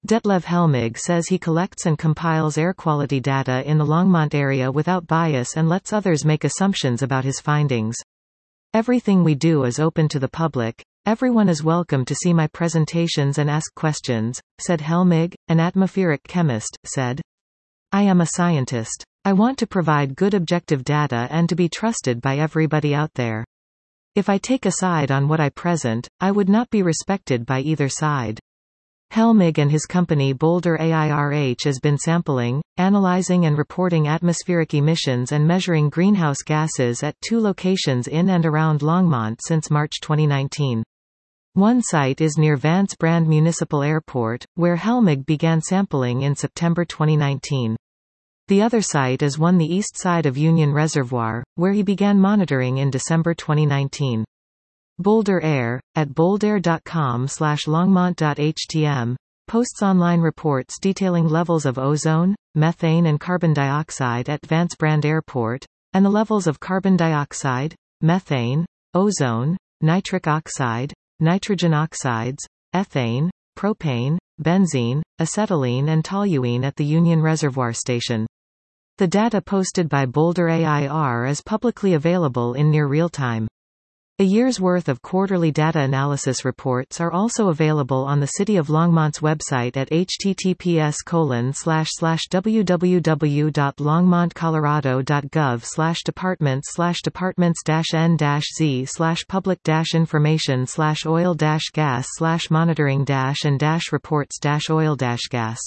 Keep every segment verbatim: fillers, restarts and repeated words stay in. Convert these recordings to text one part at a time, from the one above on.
Detlev Helmig says he collects and compiles air quality data in the Longmont area without bias and lets others make assumptions about his findings. Everything we do is open to the public. Everyone is welcome to see my presentations and ask questions, said Helmig. An atmospheric chemist, said, I am a scientist. I want to provide good objective data and to be trusted by everybody out there. If I take a side on what I present, I would not be respected by either side. Helmig and his company Boulder A I R H has been sampling, analyzing and reporting atmospheric emissions and measuring greenhouse gases at two locations in and around Longmont since March twenty nineteen. One site is near Vance Brand Municipal Airport, where Helmig began sampling in September twenty nineteen. The other site is one the east side of Union Reservoir, where he began monitoring in December twenty nineteen. Boulder Air, at boulder dot com slash longmont dot h t m, posts online reports detailing levels of ozone, methane and carbon dioxide at Vance Brand Airport, and the levels of carbon dioxide, methane, ozone, nitric oxide, nitrogen oxides, ethane, propane, benzene, acetylene and toluene at the Union Reservoir Station. The data posted by Boulder A I R is publicly available in near real time. A year's worth of quarterly data analysis reports are also available on the City of Longmont's website at h t t p s colon slash slash w w w dot longmont colorado dot gov slash departments slash departments dash n dash z slash public dash information slash oil dash gas slash monitoring dash and dash reports dash oil dash gas.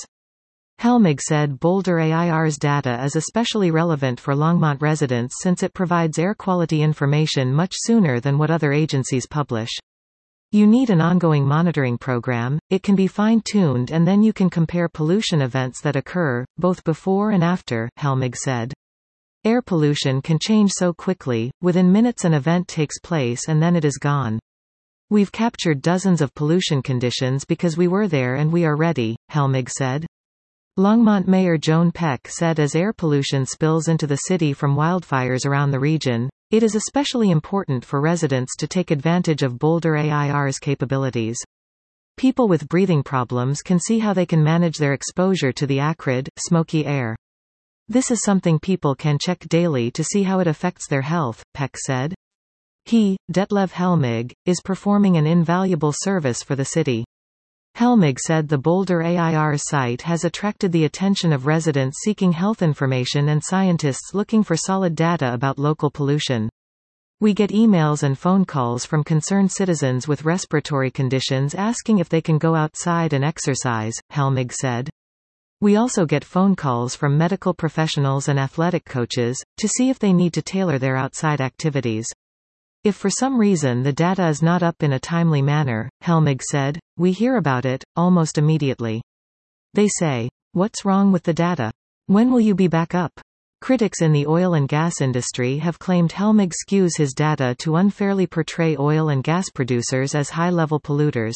Helmig said Boulder A I R's data is especially relevant for Longmont residents since it provides air quality information much sooner than what other agencies publish. You need an ongoing monitoring program, it can be fine-tuned and then you can compare pollution events that occur, both before and after, Helmig said. Air pollution can change so quickly, within minutes an event takes place and then it is gone. We've captured dozens of pollution conditions because we were there and we are ready, Helmig said. Longmont Mayor Joan Peck said as air pollution spills into the city from wildfires around the region, it is especially important for residents to take advantage of Boulder A I R's capabilities. People with breathing problems can see how they can manage their exposure to the acrid, smoky air. This is something people can check daily to see how it affects their health, Peck said. He, Detlev Helmig, is performing an invaluable service for the city. Helmig said the Boulder A I R site has attracted the attention of residents seeking health information and scientists looking for solid data about local pollution. We get emails and phone calls from concerned citizens with respiratory conditions asking if they can go outside and exercise, Helmig said. We also get phone calls from medical professionals and athletic coaches, to see if they need to tailor their outside activities. If for some reason the data is not up in a timely manner, Helmig said, we hear about it, almost immediately. They say, what's wrong with the data? When will you be back up? Critics in the oil and gas industry have claimed Helmig skews his data to unfairly portray oil and gas producers as high-level polluters.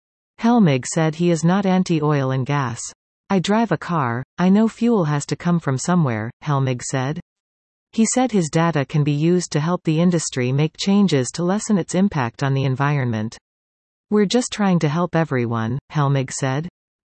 Helmig said he is not anti-oil and gas. I drive a car, I know fuel has to come from somewhere, Helmig said. He said his data can be used to help the industry make changes to lessen its impact on the environment. We're just trying to help everyone, Helmig said.